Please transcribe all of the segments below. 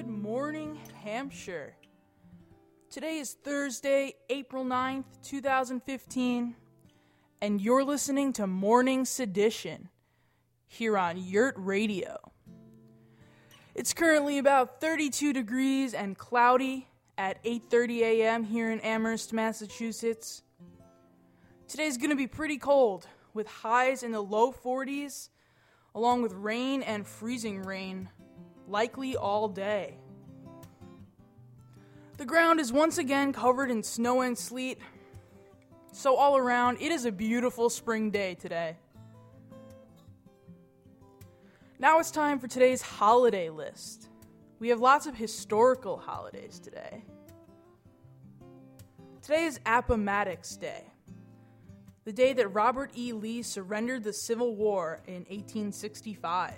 Good morning, Hampshire. Today is Thursday, April 9th, 2015, and you're listening to Morning Sedition here on Yurt Radio. It's currently about 32 degrees and cloudy at 8:30 a.m. here in Amherst, Massachusetts. Today's going to be pretty cold, with highs in the low 40s, along with rain and freezing rain, likely all day. The ground is once again covered in snow and sleet, so all around, it is a beautiful spring day today. Now it's time for today's holiday list. We have lots of historical holidays today. Today is Appomattox Day, the day that Robert E. Lee surrendered the Civil War in 1865.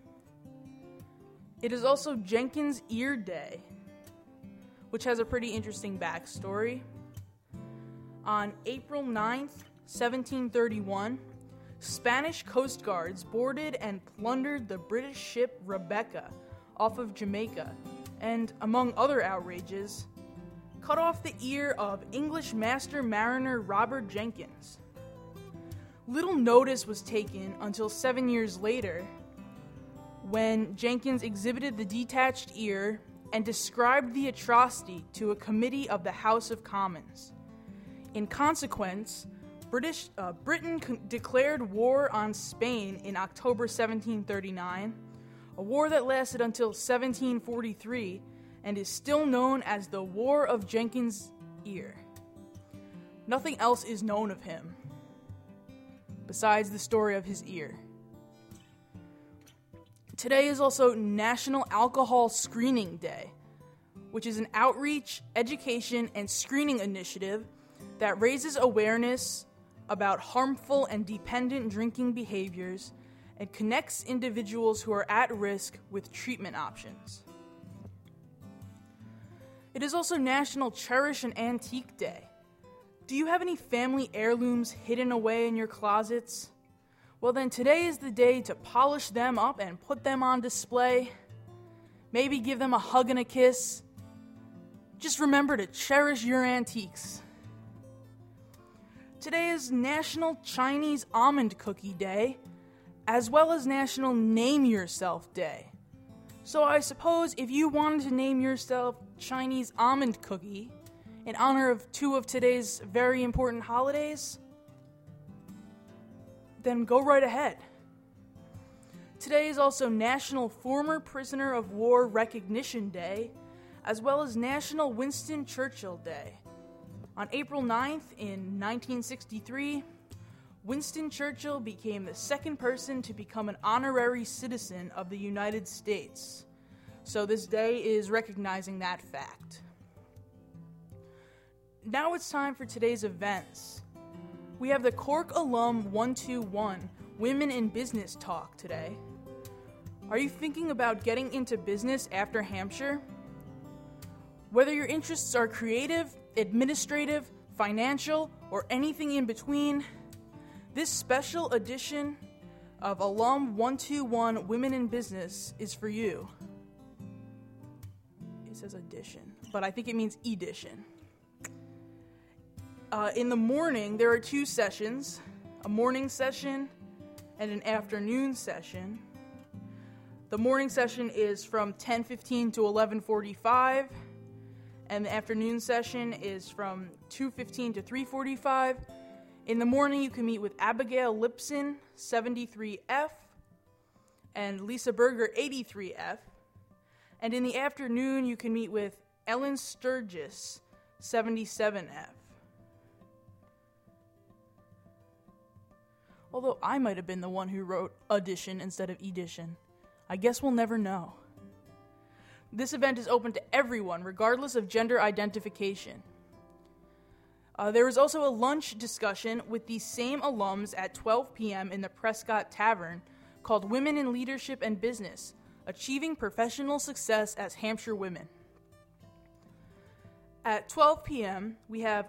It is also Jenkins' Ear Day, which has a pretty interesting backstory. On April 9th, 1731, Spanish Coast Guards boarded and plundered the British ship Rebecca off of Jamaica, and, among other outrages, cut off the ear of English master mariner Robert Jenkins. Little notice was taken until 7 years later, when Jenkins exhibited the detached ear and described the atrocity to a committee of the House of Commons. In consequence, Britain declared war on Spain in October 1739, a war that lasted until 1743 and is still known as the War of Jenkins' Ear. Nothing else is known of him besides the story of his ear. Today is also National Alcohol Screening Day, which is an outreach, education, and screening initiative that raises awareness about harmful and dependent drinking behaviors and connects individuals who are at risk with treatment options. It is also National Cherish an Antique Day. Do you have any family heirlooms hidden away in your closets? Well, then today is the day to polish them up and put them on display. Maybe give them a hug and a kiss. Just remember to cherish your antiques. Today is National Chinese Almond Cookie Day, as well as National Name Yourself Day. So I suppose if you wanted to name yourself Chinese Almond Cookie in honor of two of today's very important holidays, then go right ahead. Today is also National Former Prisoner of War Recognition Day, as well as National Winston Churchill Day. On April 9th in 1963, Winston Churchill became the second person to become an honorary citizen of the United States. So this day is recognizing that fact. Now it's time for today's events. We have the Cork Alum 121 Women in Business Talk today. Are you thinking about getting into business after Hampshire? Whether your interests are creative, administrative, financial, or anything in between, this special edition of Alum 121 Women in Business is for you. It says edition, but I think it means edition. In the morning, there are two sessions, a morning session and an afternoon session. The morning session is from 10:15 to 11:45, and the afternoon session is from 2:15 to 3:45. In the morning, you can meet with Abigail Lipson, 73F, and Lisa Berger, 83F. And in the afternoon, you can meet with Ellen Sturgis, 77F. Although I might have been the one who wrote addition instead of edition. I guess we'll never know. This event is open to everyone, regardless of gender identification. There is also a lunch discussion with these same alums at 12 p.m. in the Prescott Tavern called Women in Leadership and Business, Achieving Professional Success as Hampshire Women. At 12 p.m., we have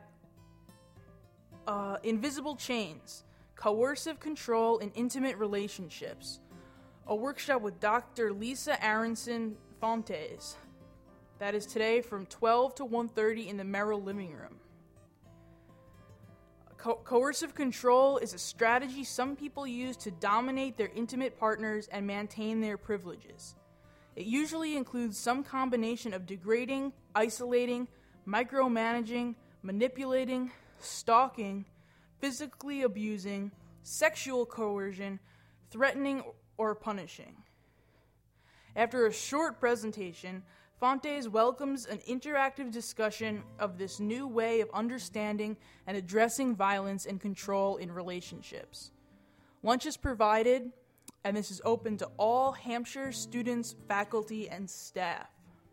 Invisible Chains, Coercive Control in Intimate Relationships, a workshop with Dr. Lisa Aronson Fontes. That is today from 12 to 1:30 in the Merrill Living Room. Coercive control is a strategy some people use to dominate their intimate partners and maintain their privileges. It usually includes some combination of degrading, isolating, micromanaging, manipulating, stalking, physically abusing, sexual coercion, threatening, or punishing. After a short presentation, Fontes welcomes an interactive discussion of this new way of understanding and addressing violence and control in relationships. Lunch is provided, and this is open to all Hampshire students, faculty, and staff.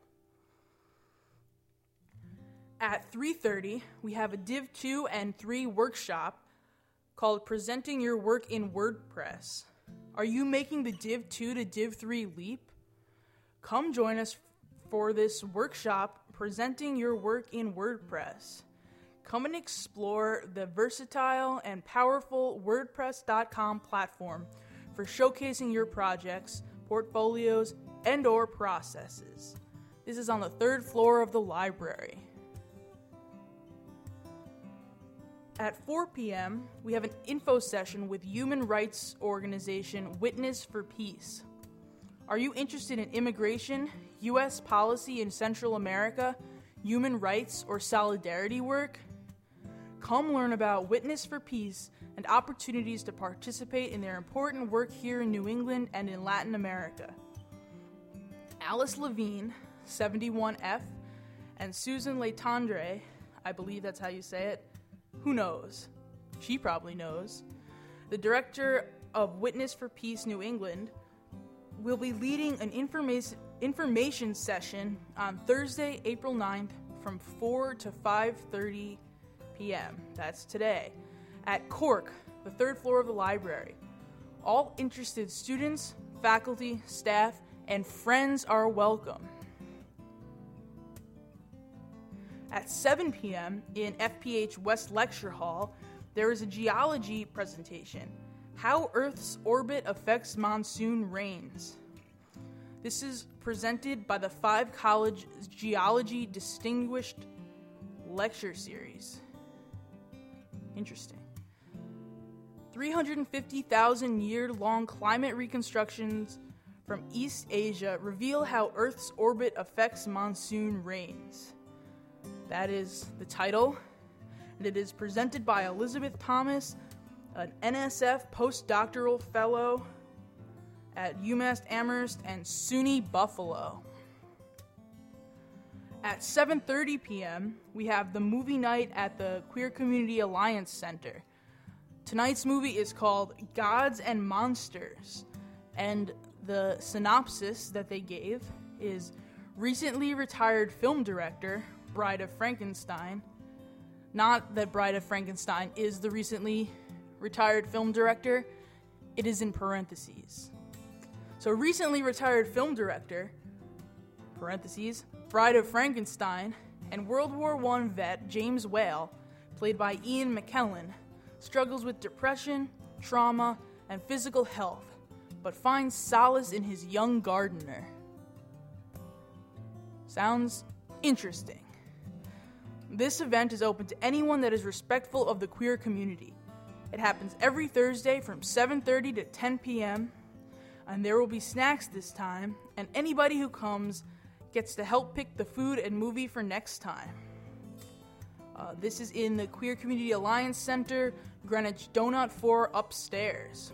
At 3:30, we have a Div 2 and 3 workshop called Presenting Your Work in WordPress. Are you making the Div 2 to Div 3 leap? Come join us for this workshop, Presenting Your Work in WordPress. Come and explore the versatile and powerful WordPress.com platform for showcasing your projects, portfolios, and/or processes. This is on the 3rd floor of the library. At 4 p.m., we have an info session with human rights organization Witness for Peace. Are you interested in immigration, U.S. policy in Central America, human rights, or solidarity work? Come learn about Witness for Peace and opportunities to participate in their important work here in New England and in Latin America. Alice Levine, 71F, and Susan Letendre, I believe that's how you say it, who knows? She probably knows. The director of Witness for Peace New England will be leading an information session on Thursday, April 9th from 4 to 5:30 p.m. That's today, at Cork, the 3rd floor of the library. All interested students, faculty, staff, and friends are welcome. At 7 p.m. in FPH West Lecture Hall, there is a geology presentation, How Earth's Orbit Affects Monsoon Rains. This is presented by the Five College Geology Distinguished Lecture Series. Interesting. 350,000-year-long climate reconstructions from East Asia reveal how Earth's orbit affects monsoon rains. That is the title, and it is presented by Elizabeth Thomas, an NSF postdoctoral fellow at UMass Amherst and SUNY Buffalo. At 7:30 p.m., we have the movie night at the Queer Community Alliance Center. Tonight's movie is called Gods and Monsters, and the synopsis that they gave is recently retired film director Bride of Frankenstein. Not that Bride of Frankenstein is the recently retired film director, it is in parentheses. So recently retired film director, parentheses, Bride of Frankenstein, and World War I vet James Whale, played by Ian McKellen, struggles with depression, trauma, and physical health, but finds solace in his young gardener. Sounds interesting. This event is open to anyone that is respectful of the queer community. It happens every Thursday from 7:30 to 10 p.m., and there will be snacks this time, and anybody who comes gets to help pick the food and movie for next time. This is in the Queer Community Alliance Center, Greenwich Donut 4 upstairs.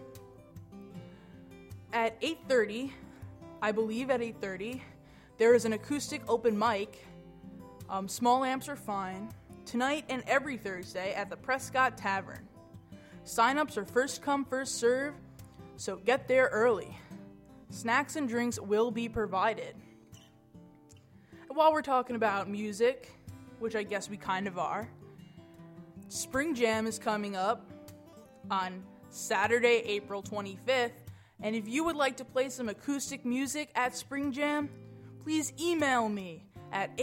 At 8:30, I believe at 8:30, there is an acoustic open mic. Small amps are fine. Tonight and every Thursday at the Prescott Tavern. Sign-ups are first come, first serve, so get there early. Snacks and drinks will be provided. And while we're talking about music, which I guess we kind of are, Spring Jam is coming up on Saturday, April 25th, and if you would like to play some acoustic music at Spring Jam, please email me at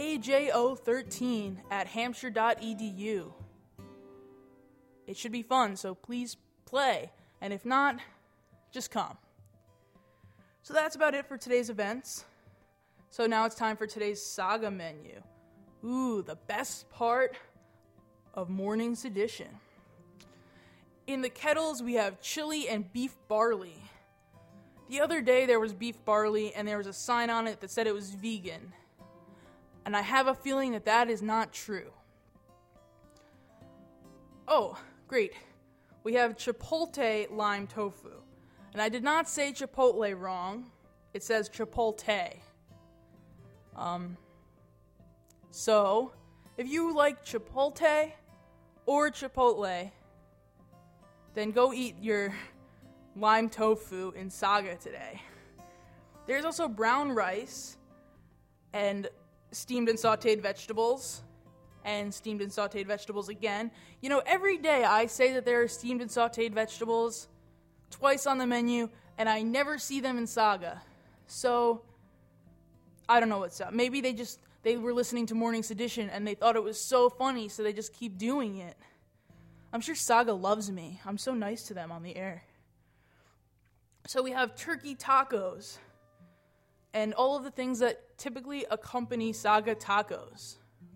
ajo13@hampshire.edu. It should be fun, so please play, and if not, just come. So that's about it for today's events. So now it's time for today's Saga menu. Ooh, the best part of morning's edition. In the kettles, we have chili and beef barley. The other day, there was beef barley, and there was a sign on it that said it was vegan. And I have a feeling that that is not true. Oh, great. We have chipotle lime tofu. And I did not say chipotle wrong. It says chipotle. So, if you like chipotle or chipotle, then go eat your lime tofu in Saga today. There's also brown rice and steamed and sauteed vegetables and steamed and sauteed vegetables again. You know, every day I say that there are steamed and sauteed vegetables twice on the menu, and I never see them in Saga. So, I don't know what's up. Maybe they were listening to Morning's Edition and they thought it was so funny, so they just keep doing it. I'm sure Saga loves me. I'm so nice to them on the air. So we have turkey tacos and all of the things that typically accompany Saga tacos.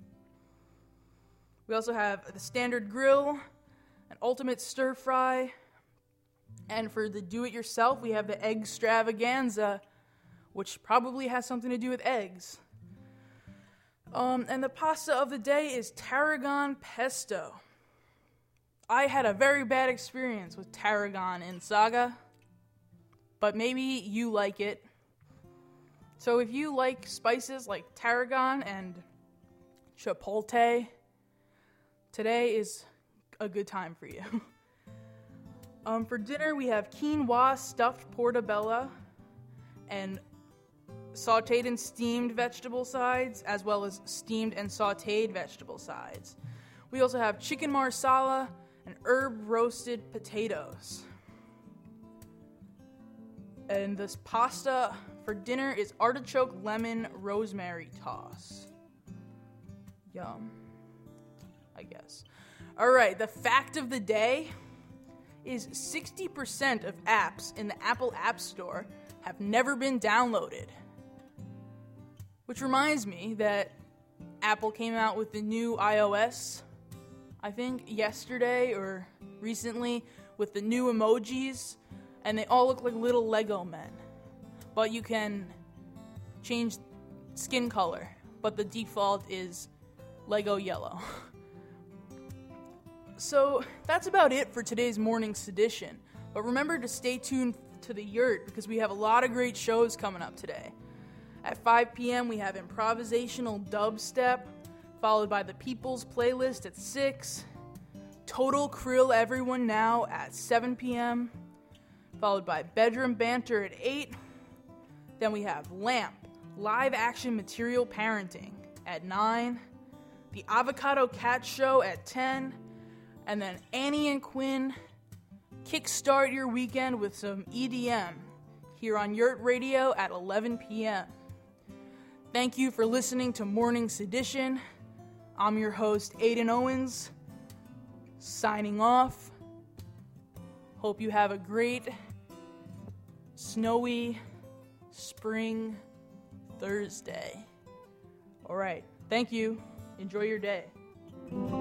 We also have the standard grill, an ultimate stir fry, and for the do-it-yourself, we have the egg extravaganza, which probably has something to do with eggs. And the pasta of the day is tarragon pesto. I had a very bad experience with tarragon in Saga, but maybe you like it. So if you like spices like tarragon and chipotle, today is a good time for you. For dinner, we have quinoa stuffed portobello and sauteed and steamed vegetable sides, as well as steamed and sauteed vegetable sides. We also have chicken marsala and herb roasted potatoes. And this pasta for dinner is artichoke lemon rosemary toss. Yum, I guess. All right, the fact of the day is 60% of apps in the Apple App Store have never been downloaded. Which reminds me that Apple came out with the new iOS, I think yesterday or recently, with the new emojis, and they all look like little Lego men. But you can change skin color, but the default is Lego yellow. So that's about it for today's morning's edition. But remember to stay tuned to the Yurt because we have a lot of great shows coming up today. At 5 p.m. we have improvisational dubstep, followed by the People's Playlist at 6, Total Krill Everyone Now at 7 p.m., followed by Bedroom Banter at 8. Then we have Lamp, Live Action Material Parenting at 9, The Avocado Cat Show at 10, and then Annie and Quinn kickstart your weekend with some EDM here on Yurt Radio at 11 p.m. Thank you for listening to Morning's Edition. I'm your host, Aiden Owens, signing off. Hope you have a great, snowy, spring Thursday. All right. Thank you. Enjoy your day.